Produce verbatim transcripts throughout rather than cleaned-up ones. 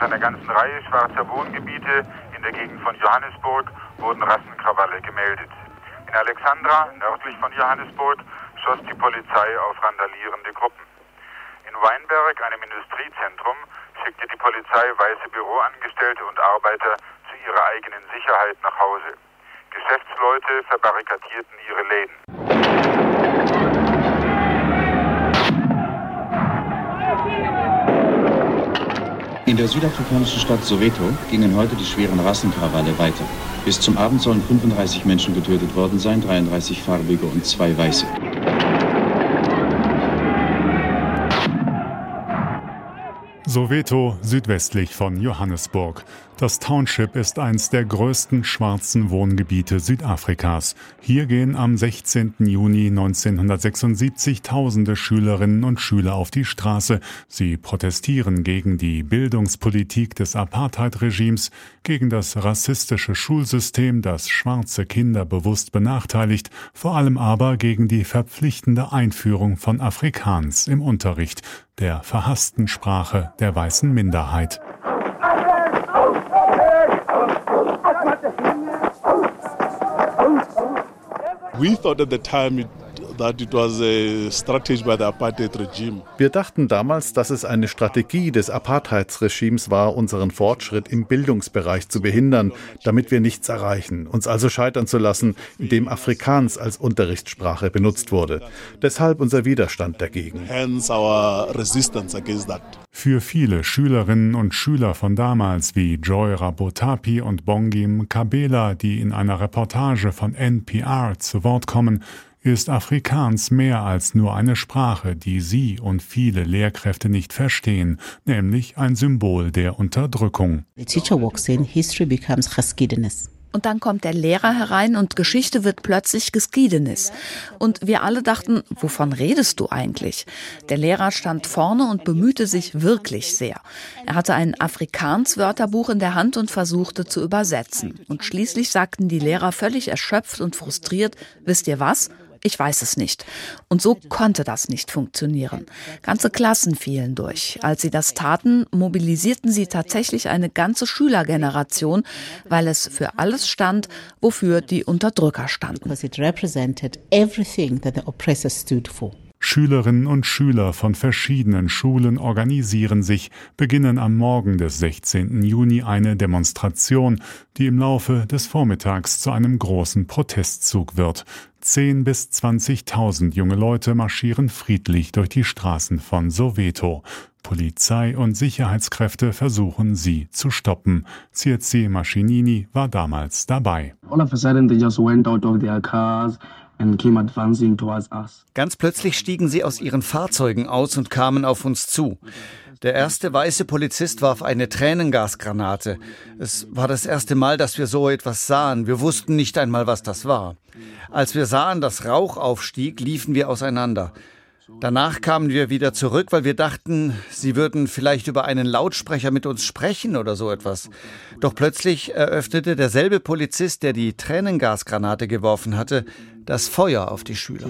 einer ganzen Reihe schwarzer Wohngebiete in der Gegend von Johannesburg wurden Rassenkrawalle gemeldet. In Alexandra, nördlich von Johannesburg, schoss die Polizei auf randalierende Gruppen. In Weinberg, einem Industriezentrum, schickte die Polizei weiße Büroangestellte und Arbeiter zu ihrer eigenen Sicherheit nach Hause. Geschäftsleute verbarrikadierten ihre Läden. In der südafrikanischen Stadt Soweto gingen heute die schweren Rassenkrawalle weiter. Bis zum Abend sollen fünfunddreißig Menschen getötet worden sein, dreiunddreißig farbige und zwei weiße. Soweto, südwestlich von Johannesburg. Das Township ist eines der größten schwarzen Wohngebiete Südafrikas. Hier gehen am sechzehnten Juni neunzehnhundertsechsundsiebzig tausende Schülerinnen und Schüler auf die Straße. Sie protestieren gegen die Bildungspolitik des Apartheid-Regimes, gegen das rassistische Schulsystem, das schwarze Kinder bewusst benachteiligt, vor allem aber gegen die verpflichtende Einführung von Afrikaans im Unterricht, der verhassten Sprache der weißen Minderheit. We thought at the time it, that it was a strategy by the apartheid regime. Wir dachten damals, dass es eine Strategie des Apartheidsregimes war, unseren Fortschritt im Bildungsbereich zu behindern, damit wir nichts erreichen, uns also scheitern zu lassen, indem Afrikaans als Unterrichtssprache benutzt wurde. Deshalb unser Widerstand dagegen. Hence our resistance against that. Für viele Schülerinnen und Schüler von damals wie Joy Rabotapi und Bongi Mkabela, die in einer Reportage von N P R zu Wort kommen, ist Afrikaans mehr als nur eine Sprache, die sie und viele Lehrkräfte nicht verstehen, nämlich ein Symbol der Unterdrückung. The teacher walks in, history becomes Geschiedenis. Und dann kommt der Lehrer herein und Geschichte wird plötzlich Geschiedenis. Und wir alle dachten, wovon redest du eigentlich? Der Lehrer stand vorne und bemühte sich wirklich sehr. Er hatte ein Afrikaans-Wörterbuch in der Hand und versuchte zu übersetzen. Und schließlich sagten die Lehrer völlig erschöpft und frustriert, wisst ihr was? Ich weiß es nicht. Und so konnte das nicht funktionieren. Ganze Klassen fielen durch. Als sie das taten, mobilisierten sie tatsächlich eine ganze Schülergeneration, weil es für alles stand, wofür die Unterdrücker standen. Because it represented everything that the oppressor stood for. Schülerinnen und Schüler von verschiedenen Schulen organisieren sich, beginnen am Morgen des sechzehnten Juni eine Demonstration, die im Laufe des Vormittags zu einem großen Protestzug wird. Zehn bis zwanzigtausend junge Leute marschieren friedlich durch die Straßen von Soweto. Polizei und Sicherheitskräfte versuchen, sie zu stoppen. Tshietsi Mashinini war damals dabei. All of a sudden they just went out of their cars. Ganz plötzlich stiegen sie aus ihren Fahrzeugen aus und kamen auf uns zu. Der erste weiße Polizist warf eine Tränengasgranate. Es war das erste Mal, dass wir so etwas sahen. Wir wussten nicht einmal, was das war. Als wir sahen, dass Rauch aufstieg, liefen wir auseinander. Danach kamen wir wieder zurück, weil wir dachten, sie würden vielleicht über einen Lautsprecher mit uns sprechen oder so etwas. Doch plötzlich eröffnete derselbe Polizist, der die Tränengasgranate geworfen hatte, das Feuer auf die Schüler.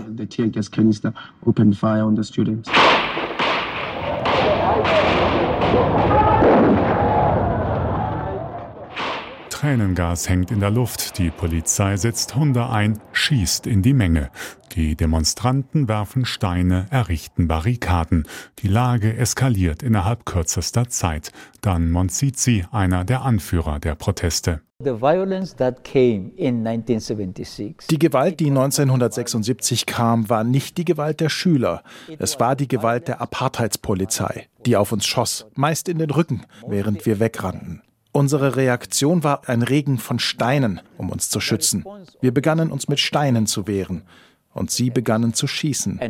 Tränengas hängt in der Luft, die Polizei setzt Hunde ein, schießt in die Menge. Die Demonstranten werfen Steine, errichten Barrikaden. Die Lage eskaliert innerhalb kürzester Zeit. Dan Montsitsi, einer der Anführer der Proteste. Die Gewalt, die neunzehnhundertsechsundsiebzig kam, war nicht die Gewalt der Schüler. Es war die Gewalt der Apartheidspolizei, die auf uns schoss, meist in den Rücken, während wir wegrannten. Unsere Reaktion war ein Regen von Steinen, um uns zu schützen. Wir begannen uns mit Steinen zu wehren und sie begannen zu schießen.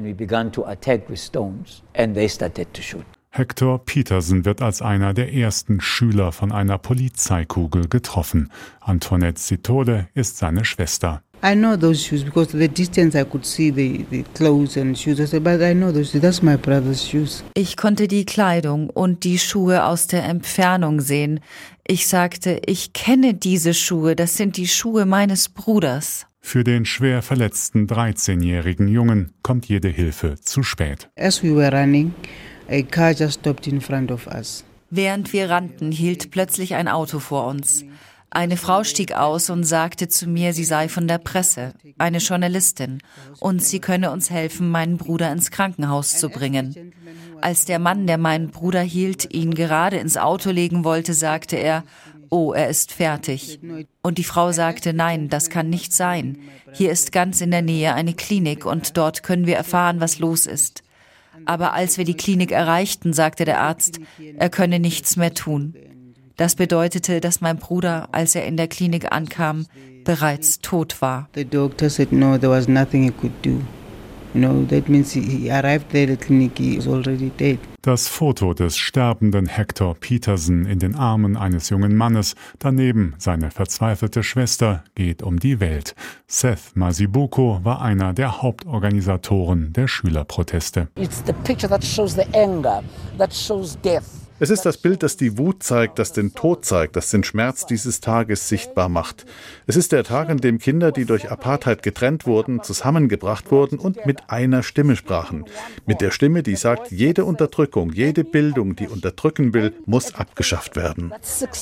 Hector Peterson wird als einer der ersten Schüler von einer Polizeikugel getroffen. Antoinette Sitole ist seine Schwester. I know those shoes because the distance I could see the, the clothes and shoes. I said, but I know those shoes. That's my brother's shoes. Ich konnte die Kleidung und die Schuhe aus der Entfernung sehen. Ich sagte, ich kenne diese Schuhe. Das sind die Schuhe meines Bruders. Für den schwer verletzten dreizehnjährigen Jungen kommt jede Hilfe zu spät. As we were running, a car just stopped in front of us. Während wir rannten, hielt plötzlich ein Auto vor uns. Eine Frau stieg aus und sagte zu mir, sie sei von der Presse, eine Journalistin, und sie könne uns helfen, meinen Bruder ins Krankenhaus zu bringen. Als der Mann, der meinen Bruder hielt, ihn gerade ins Auto legen wollte, sagte er, oh, er ist fertig. Und die Frau sagte, nein, das kann nicht sein. Hier ist ganz in der Nähe eine Klinik und dort können wir erfahren, was los ist. Aber als wir die Klinik erreichten, sagte der Arzt, er könne nichts mehr tun. Das bedeutete, dass mein Bruder, als er in der Klinik ankam, bereits tot war. The doctor said no, there was nothing he could do. You know, that means he arrived there at the clinic, he was already dead. Das Foto des sterbenden Hector Peterson in den Armen eines jungen Mannes, daneben seine verzweifelte Schwester, geht um die Welt. Seth Masiboko war einer der Hauptorganisatoren der Schülerproteste. It's the picture that shows the anger, that shows death. Es ist das Bild, das die Wut zeigt, das den Tod zeigt, das den Schmerz dieses Tages sichtbar macht. Es ist der Tag, an dem Kinder, die durch Apartheid getrennt wurden, zusammengebracht wurden und mit einer Stimme sprachen. Mit der Stimme, die sagt, jede Unterdrückung, jede Bildung, die unterdrücken will, muss abgeschafft werden.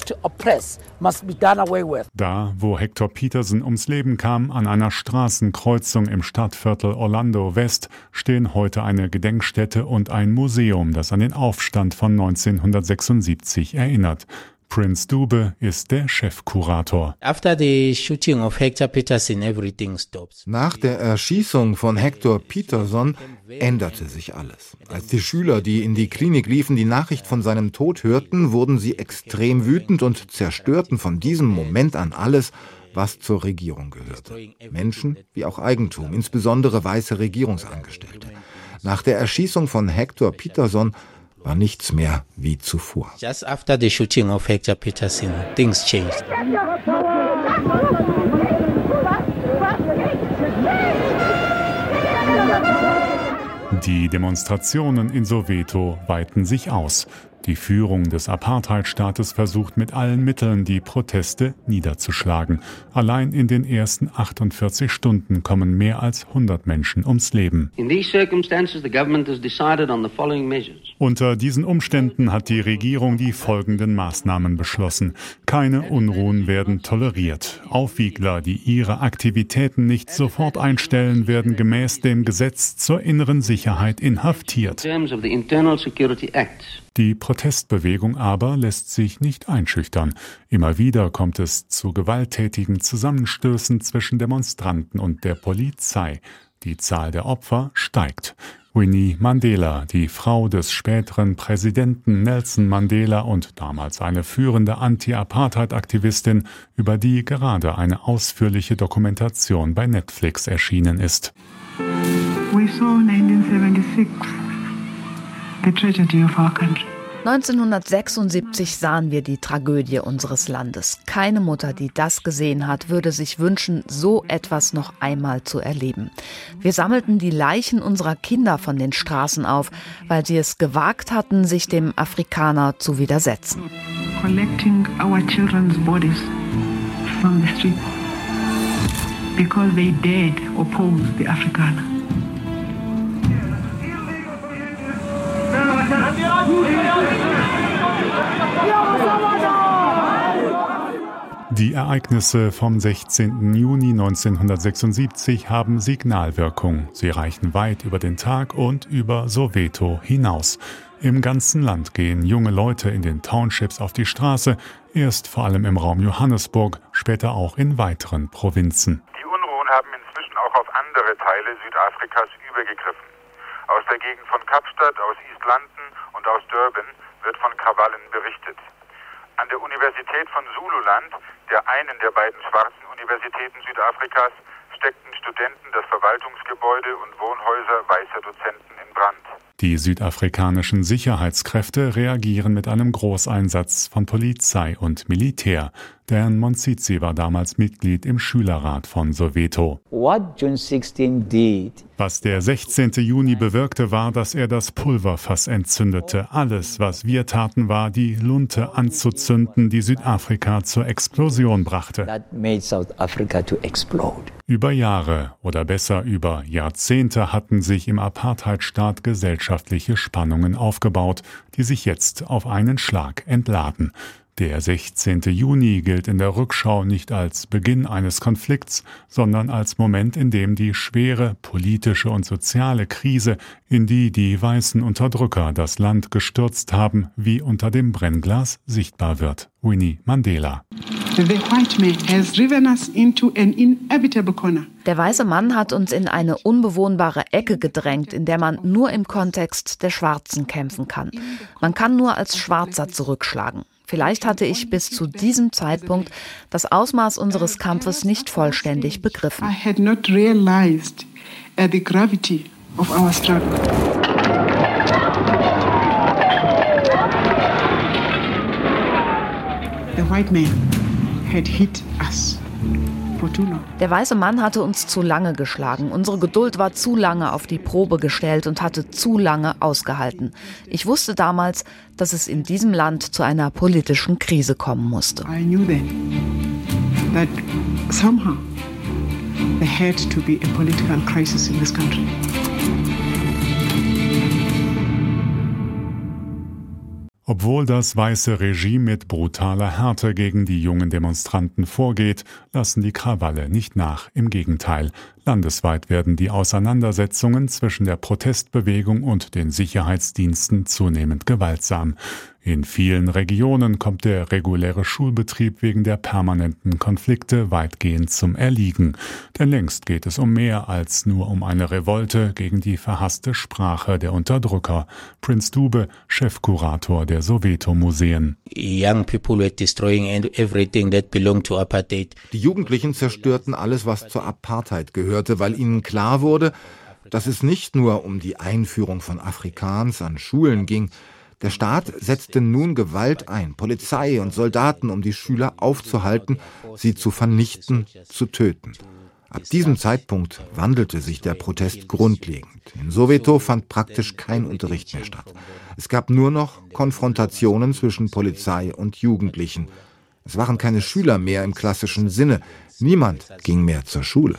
Da, wo Hector Peterson ums Leben kam, an einer Straßenkreuzung im Stadtviertel Orlando West, stehen heute eine Gedenkstätte und ein Museum, das an den Aufstand von neunzehnhundertsechsundsiebzig erinnert. Prince Dube ist der Chefkurator. Nach der Erschießung von Hector Peterson änderte sich alles. Als die Schüler, die in die Klinik liefen, die Nachricht von seinem Tod hörten, wurden sie extrem wütend und zerstörten von diesem Moment an alles, was zur Regierung gehörte. Menschen wie auch Eigentum, insbesondere weiße Regierungsangestellte. Nach der Erschießung von Hector Peterson war nichts mehr wie zuvor. Just after the shooting of Hector Peterson, things changed. Die Demonstrationen in Soweto weiten sich aus. Die Führung des Apartheidstaates versucht mit allen Mitteln, die Proteste niederzuschlagen. Allein in den ersten achtundvierzig Stunden kommen mehr als hundert Menschen ums Leben. Unter diesen Umständen hat die Regierung die folgenden Maßnahmen beschlossen. Keine Unruhen werden toleriert. Aufwiegler, die ihre Aktivitäten nicht sofort einstellen, werden gemäß dem Gesetz zur inneren Sicherheit inhaftiert. Die Protestbewegung aber lässt sich nicht einschüchtern. Immer wieder kommt es zu gewalttätigen Zusammenstößen zwischen Demonstranten und der Polizei. Die Zahl der Opfer steigt. Winnie Mandela, die Frau des späteren Präsidenten Nelson Mandela und damals eine führende Anti-Apartheid-Aktivistin, über die gerade eine ausführliche Dokumentation bei Netflix erschienen ist. We saw nineteen seventy-six. The tragedy of our country. neunzehnhundertsechsundsiebzig sahen wir die Tragödie unseres Landes. Keine Mutter, die das gesehen hat, würde sich wünschen, so etwas noch einmal zu erleben. Wir sammelten die Leichen unserer Kinder von den Straßen auf, weil sie es gewagt hatten, sich dem Afrikaner zu widersetzen. Collecting our children's bodies from the street because they dared oppose the Afrikaner. Die Ereignisse vom sechzehnten Juni neunzehnhundertsechsundsiebzig haben Signalwirkung. Sie reichen weit über den Tag und über Soweto hinaus. Im ganzen Land gehen junge Leute in den Townships auf die Straße, erst vor allem im Raum Johannesburg, später auch in weiteren Provinzen. Die Unruhen haben inzwischen auch auf andere Teile Südafrikas übergegriffen. Aus der Gegend von Kapstadt, aus East London und aus Durban wird von Krawallen berichtet. An der Universität von Zululand, der einen der beiden schwarzen Universitäten Südafrikas, steckten Studenten das Verwaltungsgebäude und Wohnhäuser weißer Dozenten in Brand. Die südafrikanischen Sicherheitskräfte reagieren mit einem Großeinsatz von Polizei und Militär. Dan Monsizi war damals Mitglied im Schülerrat von Soweto. Was der sechzehnten Juni bewirkte, war, dass er das Pulverfass entzündete. Alles, was wir taten, war, die Lunte anzuzünden, die Südafrika zur Explosion brachte. Über Jahre oder besser über Jahrzehnte hatten sich im Apartheidstaat gesellschaftliche Spannungen aufgebaut, die sich jetzt auf einen Schlag entladen. Der sechzehnten Juni gilt in der Rückschau nicht als Beginn eines Konflikts, sondern als Moment, in dem die schwere politische und soziale Krise, in die die weißen Unterdrücker das Land gestürzt haben, wie unter dem Brennglas sichtbar wird. Winnie Mandela. Der weiße Mann hat uns in eine unbewohnbare Ecke gedrängt, in der man nur im Kontext der Schwarzen kämpfen kann. Man kann nur als Schwarzer zurückschlagen. Vielleicht hatte ich bis zu diesem Zeitpunkt das Ausmaß unseres Kampfes nicht vollständig begriffen. I had not realized the gravity of our struggle. The white man had hit us. Der weiße Mann hatte uns zu lange geschlagen. Unsere Geduld war zu lange auf die Probe gestellt und hatte zu lange ausgehalten. Ich wusste damals, dass es in diesem Land zu einer politischen Krise kommen musste. I knew then that somehow there had to be a political crisis in this country. Obwohl das weiße Regime mit brutaler Härte gegen die jungen Demonstranten vorgeht, lassen die Krawalle nicht nach. Im Gegenteil, landesweit werden die Auseinandersetzungen zwischen der Protestbewegung und den Sicherheitsdiensten zunehmend gewaltsam. In vielen Regionen kommt der reguläre Schulbetrieb wegen der permanenten Konflikte weitgehend zum Erliegen. Denn längst geht es um mehr als nur um eine Revolte gegen die verhasste Sprache der Unterdrücker. Prince Dube, Chefkurator der Soweto-Museen. Young people were destroying everything that belonged to apartheid. Die Jugendlichen zerstörten alles, was zur Apartheid gehörte, weil ihnen klar wurde, dass es nicht nur um die Einführung von Afrikaans an Schulen ging. Der Staat setzte nun Gewalt ein, Polizei und Soldaten, um die Schüler aufzuhalten, sie zu vernichten, zu töten. Ab diesem Zeitpunkt wandelte sich der Protest grundlegend. In Soweto fand praktisch kein Unterricht mehr statt. Es gab nur noch Konfrontationen zwischen Polizei und Jugendlichen. Es waren keine Schüler mehr im klassischen Sinne. Niemand ging mehr zur Schule.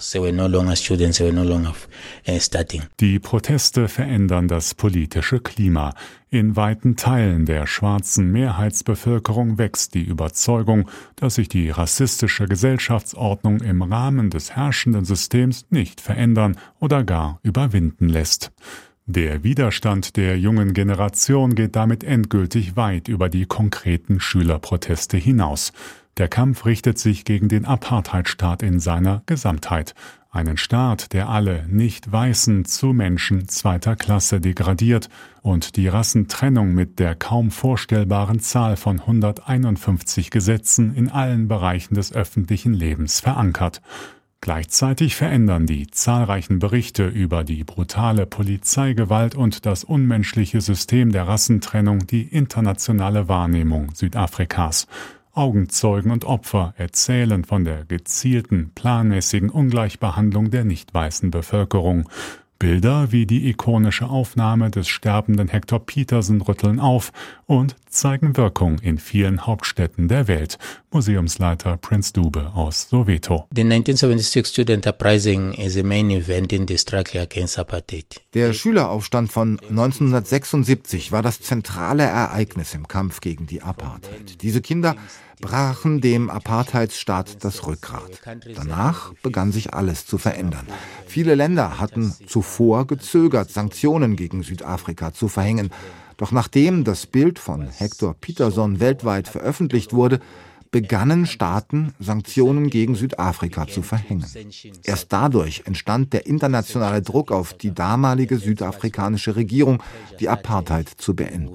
Die Proteste verändern das politische Klima. In weiten Teilen der schwarzen Mehrheitsbevölkerung wächst die Überzeugung, dass sich die rassistische Gesellschaftsordnung im Rahmen des herrschenden Systems nicht verändern oder gar überwinden lässt. Der Widerstand der jungen Generation geht damit endgültig weit über die konkreten Schülerproteste hinaus. Der Kampf richtet sich gegen den Apartheidstaat in seiner Gesamtheit. Einen Staat, der alle Nicht-Weißen zu Menschen zweiter Klasse degradiert und die Rassentrennung mit der kaum vorstellbaren Zahl von hunderteinundfünfzig Gesetzen in allen Bereichen des öffentlichen Lebens verankert. Gleichzeitig verändern die zahlreichen Berichte über die brutale Polizeigewalt und das unmenschliche System der Rassentrennung die internationale Wahrnehmung Südafrikas. Augenzeugen und Opfer erzählen von der gezielten, planmäßigen Ungleichbehandlung der nicht weißen Bevölkerung. Bilder wie die ikonische Aufnahme des sterbenden Hector Peterson rütteln auf und zeigen Wirkung in vielen Hauptstädten der Welt. Museumsleiter Prince Dube aus Soweto. The nineteen seventy-six Student Uprising is a main event in the struggle against apartheid. Der Schüleraufstand von neunzehnhundertsechsundsiebzig war das zentrale Ereignis im Kampf gegen die Apartheid. Diese Kinder brachen dem Apartheidsstaat das Rückgrat. Danach begann sich alles zu verändern. Viele Länder hatten zuvor gezögert, Sanktionen gegen Südafrika zu verhängen. Doch nachdem das Bild von Hector Peterson weltweit veröffentlicht wurde, begannen Staaten, Sanktionen gegen Südafrika zu verhängen. Erst dadurch entstand der internationale Druck auf die damalige südafrikanische Regierung, die Apartheid zu beenden.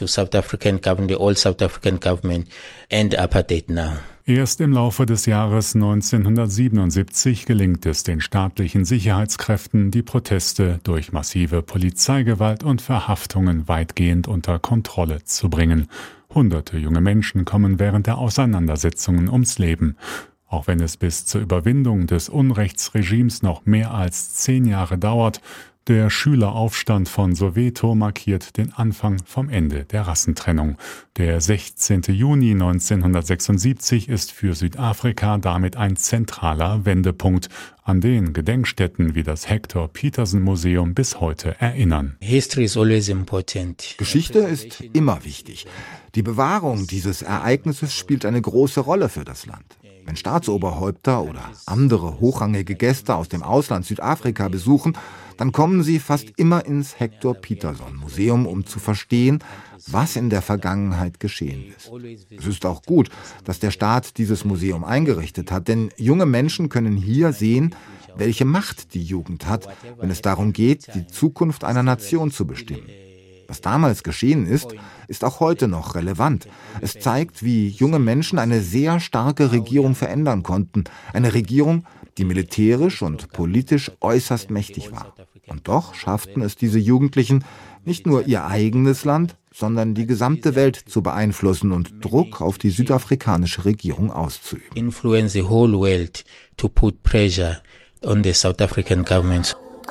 Erst im Laufe des Jahres neunzehnhundertsiebenundsiebzig gelingt es den staatlichen Sicherheitskräften, die Proteste durch massive Polizeigewalt und Verhaftungen weitgehend unter Kontrolle zu bringen. Hunderte junge Menschen kommen während der Auseinandersetzungen ums Leben. Auch wenn es bis zur Überwindung des Unrechtsregimes noch mehr als zehn Jahre dauert, der Schüleraufstand von Soweto markiert den Anfang vom Ende der Rassentrennung. Der sechzehnten Juni neunzehnhundertsechsundsiebzig ist für Südafrika damit ein zentraler Wendepunkt, an den Gedenkstätten wie das Hector Peterson Museum bis heute erinnern. Geschichte ist immer wichtig. Die Bewahrung dieses Ereignisses spielt eine große Rolle für das Land. Wenn Staatsoberhäupter oder andere hochrangige Gäste aus dem Ausland Südafrika besuchen, dann kommen sie fast immer ins Hector Peterson Museum, um zu verstehen, was in der Vergangenheit geschehen ist. Es ist auch gut, dass der Staat dieses Museum eingerichtet hat, denn junge Menschen können hier sehen, welche Macht die Jugend hat, wenn es darum geht, die Zukunft einer Nation zu bestimmen. Was damals geschehen ist, ist auch heute noch relevant. Es zeigt, wie junge Menschen eine sehr starke Regierung verändern konnten. Eine Regierung, die militärisch und politisch äußerst mächtig war. Und doch schafften es diese Jugendlichen, nicht nur ihr eigenes Land, sondern die gesamte Welt zu beeinflussen und Druck auf die südafrikanische Regierung auszuüben. Influence the whole world to put pressure on the South African government.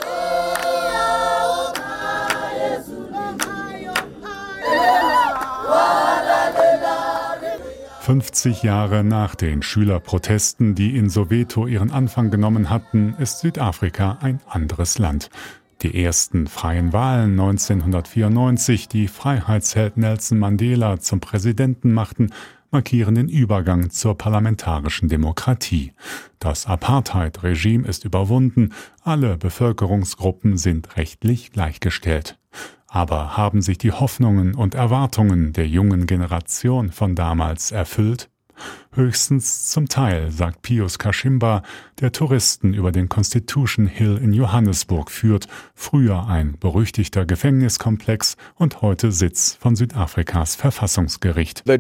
fünfzig Jahre nach den Schülerprotesten, die in Soweto ihren Anfang genommen hatten, ist Südafrika ein anderes Land. Die ersten freien Wahlen neunzehnhundertvierundneunzig, die Freiheitsheld Nelson Mandela zum Präsidenten machten, markieren den Übergang zur parlamentarischen Demokratie. Das Apartheid-Regime ist überwunden, alle Bevölkerungsgruppen sind rechtlich gleichgestellt. Aber haben sich die Hoffnungen und Erwartungen der jungen Generation von damals erfüllt? Höchstens zum Teil, sagt Pius Kashimba, der Touristen über den Constitution Hill in Johannesburg führt, früher ein berüchtigter Gefängniskomplex und heute Sitz von Südafrikas Verfassungsgericht. Der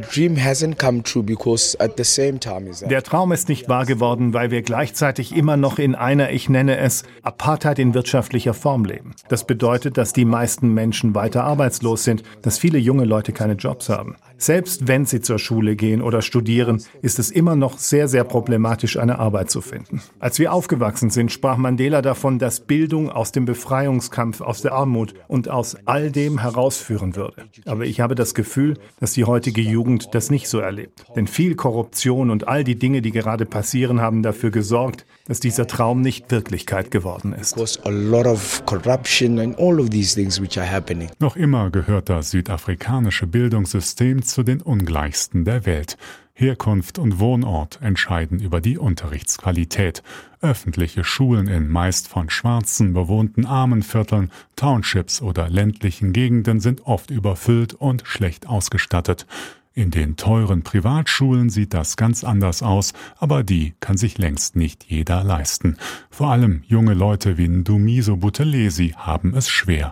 Traum ist nicht wahr geworden, weil wir gleichzeitig immer noch in einer, ich nenne es, Apartheid in wirtschaftlicher Form leben. Das bedeutet, dass die meisten Menschen weiter arbeitslos sind, dass viele junge Leute keine Jobs haben. Selbst wenn sie zur Schule gehen oder studieren, ist es immer noch sehr, sehr problematisch, eine Arbeit zu finden. Als wir aufgewachsen sind, sprach Mandela davon, dass Bildung aus dem Befreiungskampf, aus der Armut und aus all dem herausführen würde. Aber ich habe das Gefühl, dass die heutige Jugend das nicht so erlebt. Denn viel Korruption und all die Dinge, die gerade passieren, haben dafür gesorgt, dass dieser Traum nicht Wirklichkeit geworden ist. Noch immer gehört das südafrikanische Bildungssystem zu den ungleichsten der Welt. Herkunft und Wohnort entscheiden über die Unterrichtsqualität. Öffentliche Schulen in meist von Schwarzen bewohnten Armenvierteln, Townships oder ländlichen Gegenden sind oft überfüllt und schlecht ausgestattet. In den teuren Privatschulen sieht das ganz anders aus, aber die kann sich längst nicht jeder leisten. Vor allem junge Leute wie Ndumiso Buthelezi haben es schwer.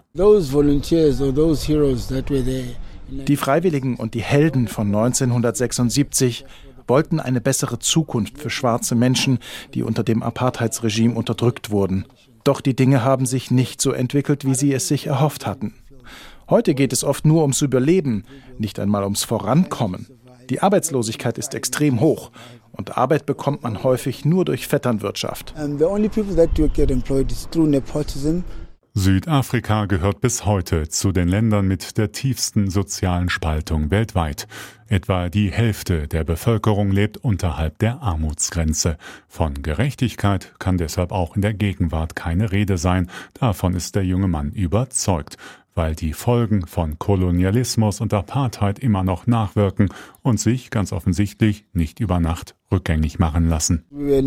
Die Freiwilligen und die Helden von neunzehnhundertsechsundsiebzig wollten eine bessere Zukunft für schwarze Menschen, die unter dem Apartheidsregime unterdrückt wurden. Doch die Dinge haben sich nicht so entwickelt, wie sie es sich erhofft hatten. Heute geht es oft nur ums Überleben, nicht einmal ums Vorankommen. Die Arbeitslosigkeit ist extrem hoch und Arbeit bekommt man häufig nur durch Vetternwirtschaft. Südafrika gehört bis heute zu den Ländern mit der tiefsten sozialen Spaltung weltweit. Etwa die Hälfte der Bevölkerung lebt unterhalb der Armutsgrenze. Von Gerechtigkeit kann deshalb auch in der Gegenwart keine Rede sein. Davon ist der junge Mann überzeugt, weil die Folgen von Kolonialismus und Apartheid immer noch nachwirken und sich ganz offensichtlich nicht über Nacht rückgängig machen lassen.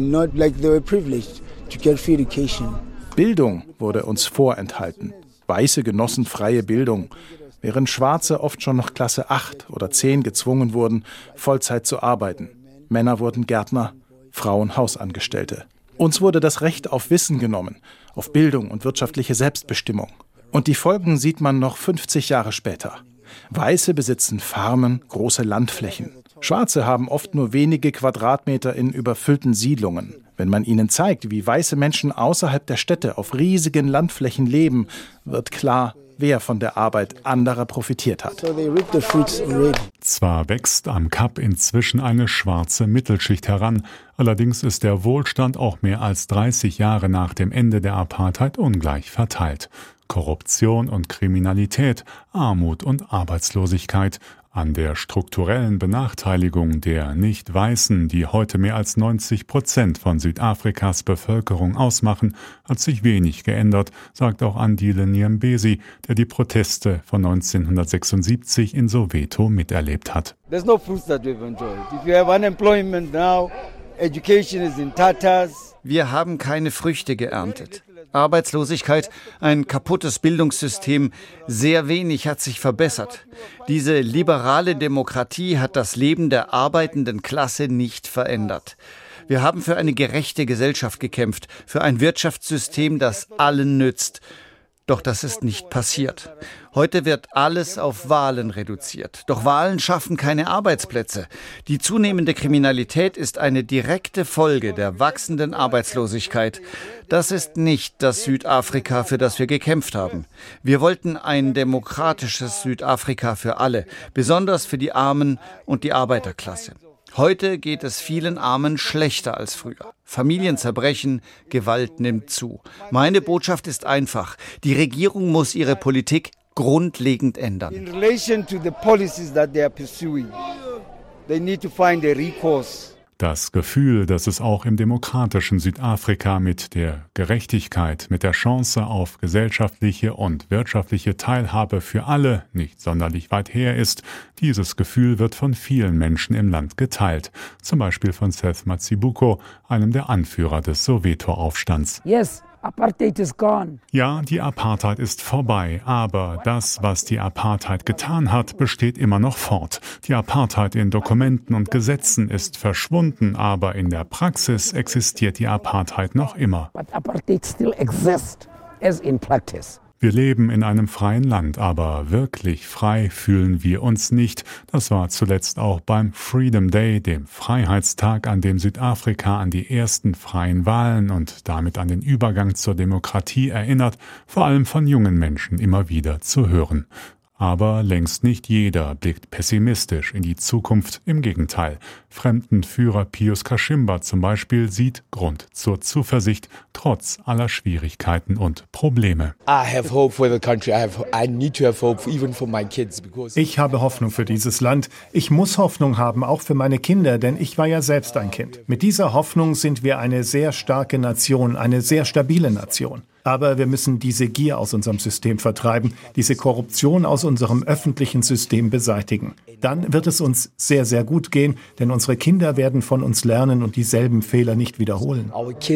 Bildung wurde uns vorenthalten. Weiße genossen freie Bildung, während Schwarze oft schon nach Klasse acht oder zehn gezwungen wurden, Vollzeit zu arbeiten. Männer wurden Gärtner, Frauen Hausangestellte. Uns wurde das Recht auf Wissen genommen, auf Bildung und wirtschaftliche Selbstbestimmung. Und die Folgen sieht man noch fünfzig Jahre später. Weiße besitzen Farmen, große Landflächen. Schwarze haben oft nur wenige Quadratmeter in überfüllten Siedlungen. Wenn man ihnen zeigt, wie weiße Menschen außerhalb der Städte auf riesigen Landflächen leben, wird klar, wer von der Arbeit anderer profitiert hat. Zwar wächst am Kap inzwischen eine schwarze Mittelschicht heran, allerdings ist der Wohlstand auch mehr als dreißig Jahre nach dem Ende der Apartheid ungleich verteilt. Korruption und Kriminalität, Armut und Arbeitslosigkeit. An der strukturellen Benachteiligung der Nicht-Weißen, die heute mehr als neunzig Prozent von Südafrikas Bevölkerung ausmachen, hat sich wenig geändert, sagt auch Andile Nyembezi, der die Proteste von neunzehnhundertsechsundsiebzig in Soweto miterlebt hat. There's no fruits that we've enjoyed. If you have unemployment now, education is in tatters. Wir haben keine Früchte geerntet. Arbeitslosigkeit, ein kaputtes Bildungssystem, sehr wenig hat sich verbessert. Diese liberale Demokratie hat das Leben der arbeitenden Klasse nicht verändert. Wir haben für eine gerechte Gesellschaft gekämpft, für ein Wirtschaftssystem, das allen nützt. Doch das ist nicht passiert. Heute wird alles auf Wahlen reduziert. Doch Wahlen schaffen keine Arbeitsplätze. Die zunehmende Kriminalität ist eine direkte Folge der wachsenden Arbeitslosigkeit. Das ist nicht das Südafrika, für das wir gekämpft haben. Wir wollten ein demokratisches Südafrika für alle, besonders für die Armen und die Arbeiterklasse. Heute geht es vielen Armen schlechter als früher. Familien zerbrechen, Gewalt nimmt zu. Meine Botschaft ist einfach. Die Regierung muss ihre Politik grundlegend ändern. In relation to the policies that they are pursuing, they need to find a recourse. Das Gefühl, dass es auch im demokratischen Südafrika mit der Gerechtigkeit, mit der Chance auf gesellschaftliche und wirtschaftliche Teilhabe für alle nicht sonderlich weit her ist, dieses Gefühl wird von vielen Menschen im Land geteilt. Zum Beispiel von Seth Matsibuko, einem der Anführer des Soweto-Aufstands. Yes. Apartheid is gone. Ja, die Apartheid ist vorbei, aber das, was die Apartheid getan hat, besteht immer noch fort. Die Apartheid in Dokumenten und Gesetzen ist verschwunden, aber in der Praxis existiert die Apartheid noch immer. But apartheid still exists as in practice. Wir leben in einem freien Land, aber wirklich frei fühlen wir uns nicht. Das war zuletzt auch beim Freedom Day, dem Freiheitstag, an dem Südafrika an die ersten freien Wahlen und damit an den Übergang zur Demokratie erinnert, vor allem von jungen Menschen immer wieder zu hören. Aber längst nicht jeder blickt pessimistisch in die Zukunft. Im Gegenteil. Fremdenführer Pius Kashimba zum Beispiel sieht Grund zur Zuversicht, trotz aller Schwierigkeiten und Probleme. Ich habe Hoffnung für dieses Land. Ich muss Hoffnung haben, auch für meine Kinder, denn ich war ja selbst ein Kind. Mit dieser Hoffnung sind wir eine sehr starke Nation, eine sehr stabile Nation. Aber wir müssen diese Gier aus unserem System vertreiben, diese Korruption aus unserem öffentlichen System beseitigen. Dann wird es uns sehr, sehr gut gehen, denn unsere Kinder werden von uns lernen und dieselben Fehler nicht wiederholen.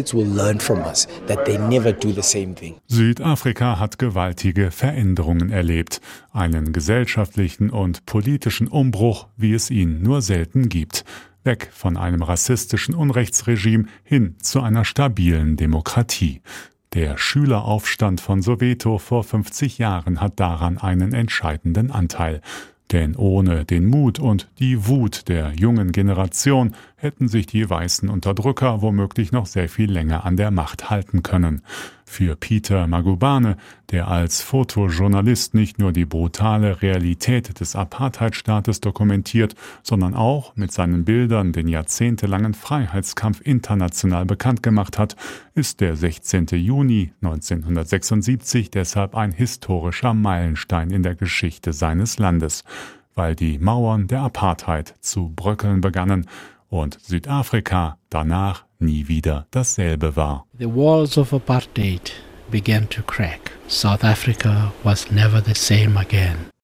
Südafrika hat gewaltige Veränderungen erlebt. Einen gesellschaftlichen und politischen Umbruch, wie es ihn nur selten gibt. Weg von einem rassistischen Unrechtsregime hin zu einer stabilen Demokratie. Der Schüleraufstand von Soweto vor fünfzig Jahren hat daran einen entscheidenden Anteil. Denn ohne den Mut und die Wut der jungen Generation hätten sich die weißen Unterdrücker womöglich noch sehr viel länger an der Macht halten können. Für Peter Magubane, der als Fotojournalist nicht nur die brutale Realität des Apartheidstaates dokumentiert, sondern auch mit seinen Bildern den jahrzehntelangen Freiheitskampf international bekannt gemacht hat, ist der sechzehnten Juni neunzehnhundertsechsundsiebzig deshalb ein historischer Meilenstein in der Geschichte seines Landes, weil die Mauern der Apartheid zu bröckeln begannen und Südafrika danach nie wieder dasselbe war. The walls of apartheid began to crack. South Africa was never the same again.